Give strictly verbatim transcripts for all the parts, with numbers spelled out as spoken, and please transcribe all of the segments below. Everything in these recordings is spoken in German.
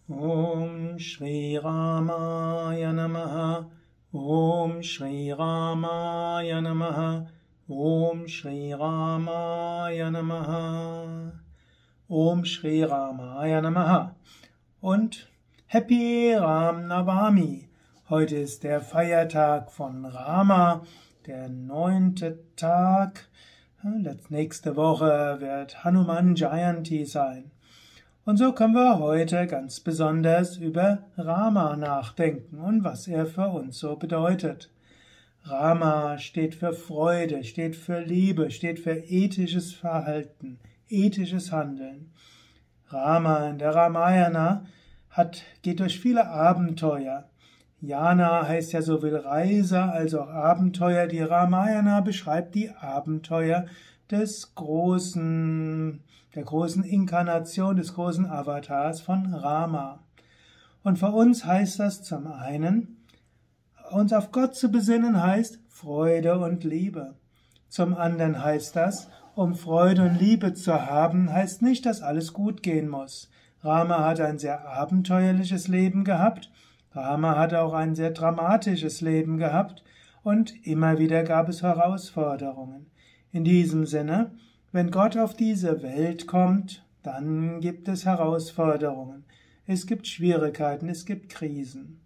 Om Shri Ramaya Namaha. Om Shri Ramaya Namaha. Om Shri Ramaya Namaha. Om Shri Ramaya Namaha. Und Happy Ram Navami. Heute ist der Feiertag von Rama, der neunte Tag. Nächste Woche wird Hanuman Jayanti sein. Und so können wir heute ganz besonders über Rama nachdenken und was er für uns so bedeutet. Rama steht für Freude, steht für Liebe, steht für ethisches Verhalten, ethisches Handeln. Rama in der Ramayana hat, geht durch viele Abenteuer. Jana heißt ja sowohl Reise als auch Abenteuer. Die Ramayana beschreibt die Abenteuer des großen, der großen Inkarnation, des großen Avatars von Rama. Und für uns heißt das zum einen, uns auf Gott zu besinnen heißt Freude und Liebe. Zum anderen heißt das, um Freude und Liebe zu haben, heißt nicht, dass alles gut gehen muss. Rama hat ein sehr abenteuerliches Leben gehabt. Rama hat auch ein sehr dramatisches Leben gehabt und immer wieder gab es Herausforderungen. In diesem Sinne, wenn Gott auf diese Welt kommt, dann gibt es Herausforderungen. Es gibt Schwierigkeiten, es gibt Krisen.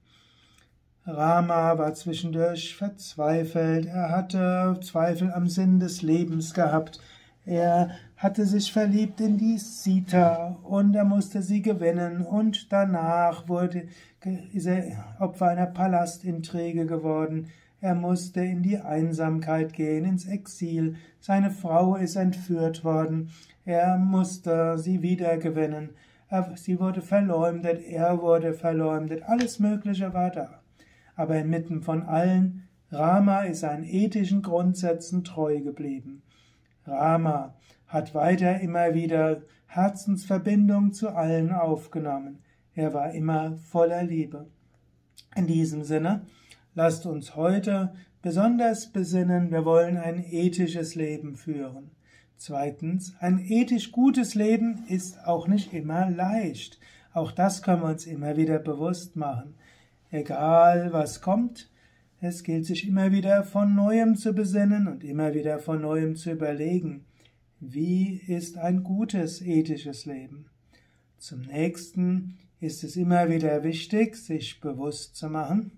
Rama war zwischendurch verzweifelt, er hatte Zweifel am Sinn des Lebens gehabt, er hatte sich verliebt in die Sita und er musste sie gewinnen und danach wurde, ist er Opfer einer Palastintrige geworden. Er musste in die Einsamkeit gehen, ins Exil. Seine Frau ist entführt worden. Er musste sie wiedergewinnen. Sie wurde verleumdet, er wurde verleumdet. Alles Mögliche war da. Aber inmitten von allen, Rama ist seinen ethischen Grundsätzen treu geblieben. Rama hat weiter immer wieder Herzensverbindung zu allen aufgenommen. Er war immer voller Liebe. In diesem Sinne, lasst uns heute besonders besinnen, wir wollen ein ethisches Leben führen. Zweitens, ein ethisch gutes Leben ist auch nicht immer leicht. Auch das können wir uns immer wieder bewusst machen. Egal was kommt, es gilt sich immer wieder von Neuem zu besinnen und immer wieder von Neuem zu überlegen, wie ist ein gutes ethisches Leben. Zum nächsten ist es immer wieder wichtig, sich bewusst zu machen,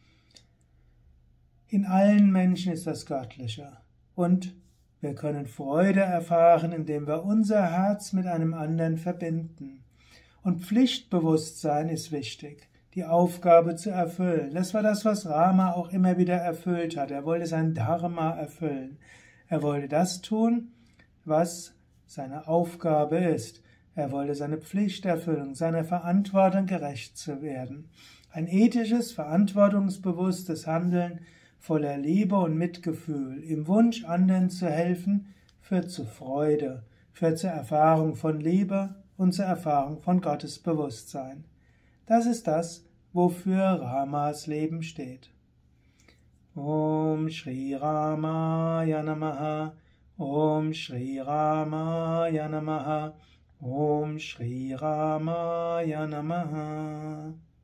in allen Menschen ist das Göttliche und wir können Freude erfahren, indem wir unser Herz mit einem anderen verbinden. Und Pflichtbewusstsein ist wichtig, die Aufgabe zu erfüllen. Das war das, was Rama auch immer wieder erfüllt hat. Er wollte sein Dharma erfüllen. Er wollte das tun, was seine Aufgabe ist. Er wollte seine Pflicht erfüllen, seiner Verantwortung gerecht zu werden. Ein ethisches, verantwortungsbewusstes Handeln voller Liebe und Mitgefühl, im Wunsch, anderen zu helfen, führt zu Freude, führt zur Erfahrung von Liebe und zur Erfahrung von Gottes Bewusstsein. Das ist das, wofür Ramas Leben steht. Om Shri Ramaya Namaha. Om Shri Ramaya Namaha. Om Shri Ramaya Namaha.